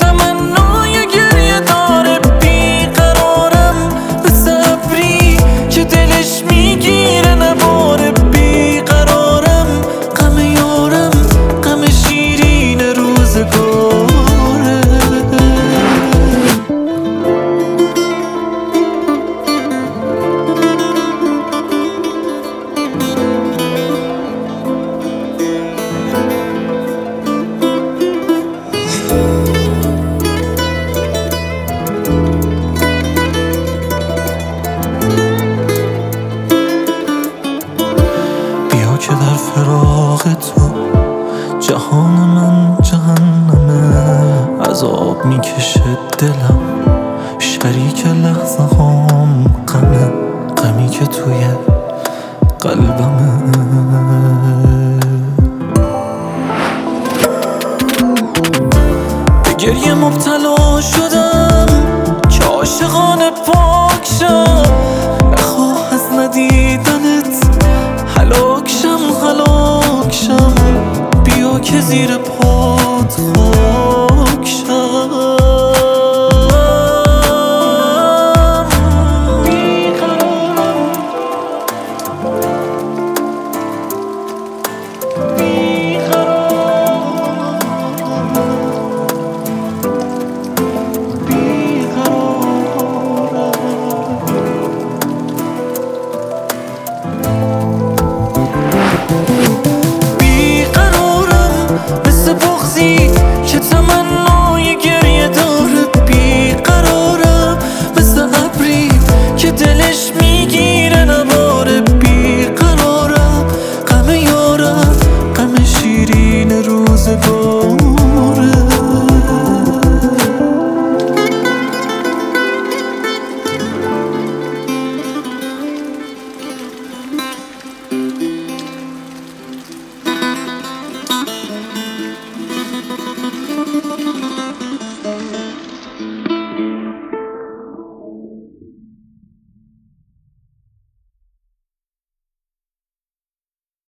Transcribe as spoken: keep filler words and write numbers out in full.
تمنای گریه داره. بیقرارم مثل ابری که دلش میگیره نباره. بیقرارم غم یارم غم شیرین روزگاره. که در فراق تو جهان من جهنمه. عذاب میکشه دلم شریک لحظه هام غمه. غمی که توی قلبمه. به گریه مبتلا شدم که عاشقانه پاک شم. نخواه از ندیدنت هلاک شم هلاک شم. بیا که زیر پات خاک شم. بیقرارم که تمنای گریه داره. بیقرارم مثل ابری که دلش میگیره نباره. بیقرارم غم یارم غم شیرین روزگار.